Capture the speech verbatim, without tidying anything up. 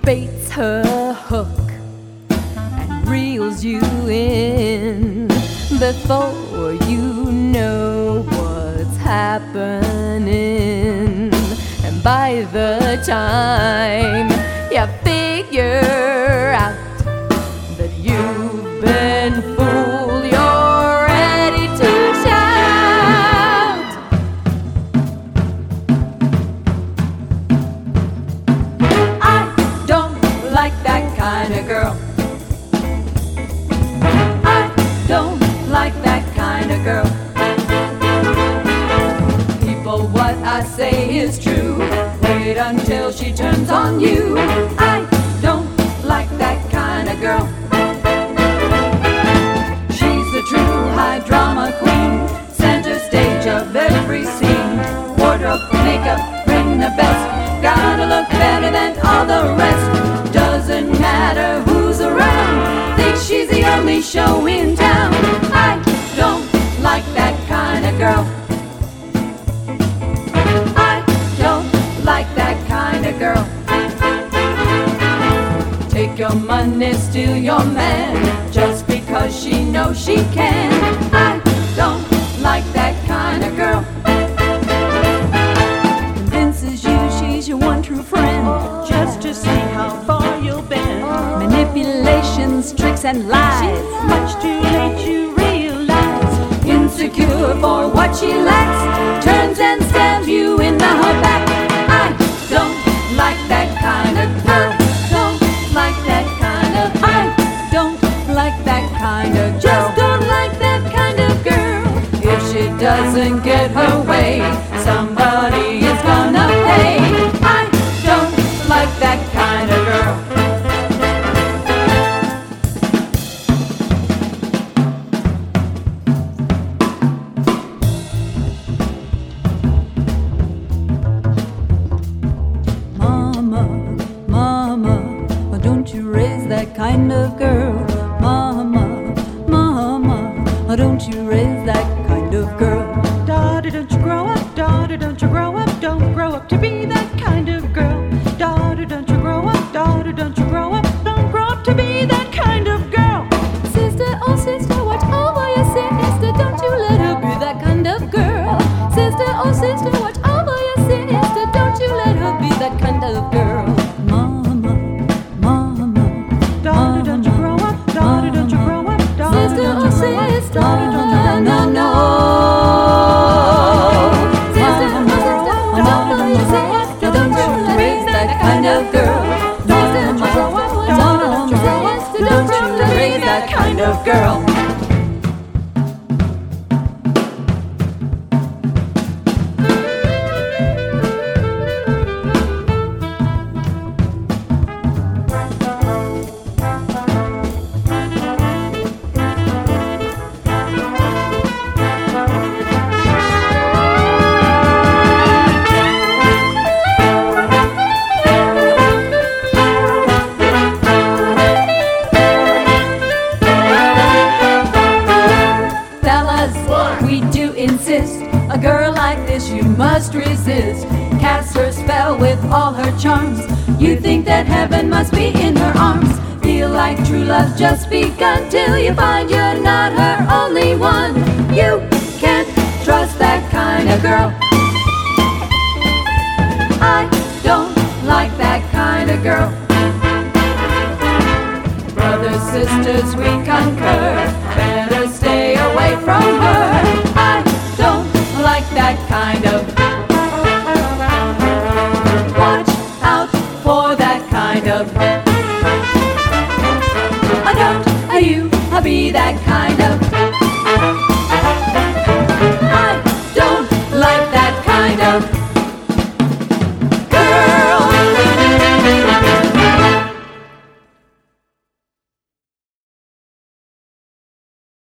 baits her hook and reels you in before you know what's happening. And by the time you figure out that you've been fooled, you're ready to shout. I don't like that kind of girl. I don't like that kind of girl. People, what I say is true. Wait until she turns on you. I don't like that kind of girl. She's the true high drama queen, center stage of every scene. Wardrobe, makeup, bring the best. Gotta look better than all the rest. Doesn't matter who's around. Think she's the only show in town. I don't like that kind of girl. I don't like that kind of girl. Take your money, steal your man, just because she knows she can. I don't like that kind of girl. Convinces you she's your one true friend, just to see how far you'll bend. Manipulations, tricks and lies, much too late you realize. Insecure for what she lacks, turns and stabs you in the back. I don't like that kind of girl. Don't like that kind of. I don't like that kind of girl. Just don't like that kind of girl. If she doesn't get her way, somebody is gonna pay. I don't like that kind of girl. That kind of girl, mama, mama, don't you raise that kind of girl. Daughter, don't you grow up, daughter, don't you grow up, don't grow up to be that kind of girl. Daughter, don't you grow up, daughter, don't you grow up, don't grow up to be that kind of girl. Sister, oh sister, watch over your sister, don't you let her be that kind of girl. Sister, oh sister, watch over your sister, don't you let her be that kind of girl. Sister, oh sister, no, no, no. Sister, oh sister, don't you say it, don't you raise that kind of girl. Sister, oh sister, don't you raise that kind of girl. A girl like this you must resist. Cast her spell with all her charms. You think that heaven must be in her arms. Feel like true love's just begun, till you find you're not her only one. You can't trust that kind of girl. I don't like that kind of girl. Brothers, sisters, we concur, better stay away from her. I don't like that kind of. Watch out for that kind of. I don't, you, I be that kind of.